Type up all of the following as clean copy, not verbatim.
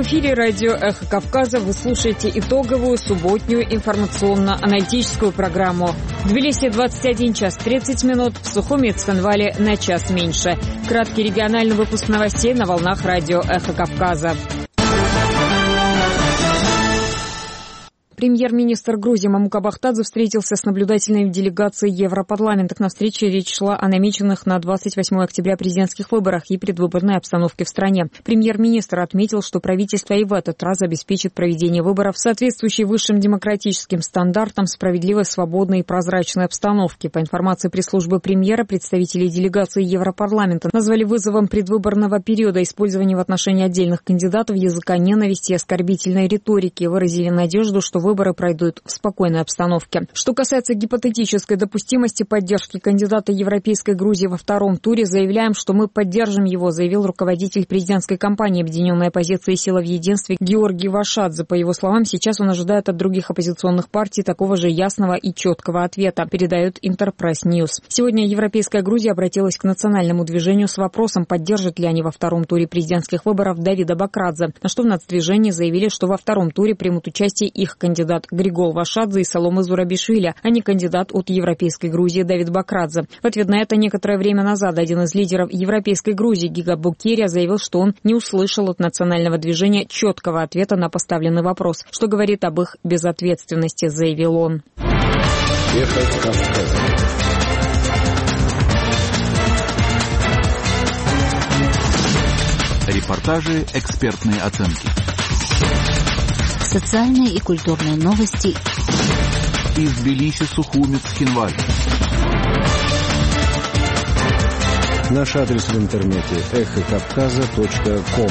эфире радио «Эхо Кавказа» вы слушаете итоговую субботнюю информационно-аналитическую программу. В Тбилиси 21 час 30 минут, в Сухуми и Цхинвале на час меньше. Краткий региональный выпуск новостей на волнах радио «Эхо Кавказа». Премьер-министр Грузии Мамука Бахтадзе встретился с наблюдательной делегацией Европарламента. На встрече речь шла о намеченных на 28 октября президентских выборах и предвыборной обстановке в стране. Премьер-министр отметил, что правительство и в этот раз обеспечит проведение выборов в соответствующей высшим демократическим стандартам справедливой, свободной и прозрачной обстановки. По информации пресс-службы премьера, представители делегации Европарламента назвали вызовом предвыборного периода использование в отношении отдельных кандидатов языка ненависти и оскорбительной риторики. Выразили надежду, что выборы пройдут в спокойной обстановке. Что касается гипотетической допустимости поддержки кандидата Европейской Грузии во втором туре, заявляем, что мы поддержим его, заявил руководитель президентской кампании «Объединенная оппозиция и сила в единстве» Георгий Вашадзе. По его словам, сейчас он ожидает от других оппозиционных партий такого же ясного и четкого ответа, передает Интерпресс Ньюс. Сегодня Европейская Грузия обратилась к национальному движению с вопросом, поддержат ли они во втором туре президентских выборов Давида Бакрадзе, на что в нацдвижении заявили, что во втором туре примут участие их кандидат Григол Вашадзе и Саломе Зурабишвили, а не кандидат от Европейской Грузии Давид Бакрадзе. В ответ на это некоторое время назад один из лидеров Европейской Грузии Гига Букерия заявил, что он не услышал от национального движения четкого ответа на поставленный вопрос, что говорит об их безответственности, заявил он. Репортажи, экспертные оценки. Социальные и культурные новости из Тбилиси, Сухуми, Цхинваль. Наш адрес в интернете эхокавказа.ком.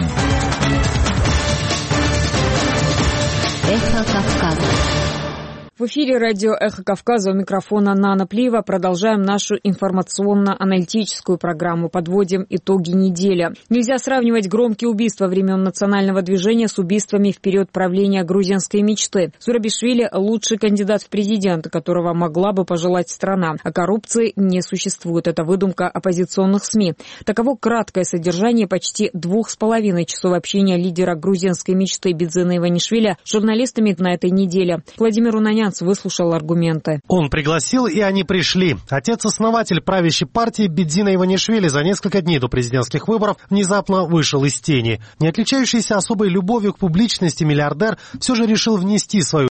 Эхо Кавказа. В эфире радио «Эхо Кавказа», у микрофона Нана Плиева. Продолжаем нашу информационно-аналитическую программу. Подводим итоги недели. Нельзя сравнивать громкие убийства времен национального движения с убийствами в период правления грузинской мечты. Зурабишвили – лучший кандидат в президенты, которого могла бы пожелать страна. А коррупции не существует. Это выдумка оппозиционных СМИ. Таково краткое содержание почти 2,5 часов общения лидера грузинской мечты Бидзина Иванишвили с журналистами на этой неделе. Владимир Унанянц выслушал аргументы. Он пригласил, и они пришли. Отец-основатель правящей партии Бидзина Иванишвили за несколько дней до президентских выборов внезапно вышел из тени. Не отличающийся особой любовью к публичности миллиардер все же решил внести свою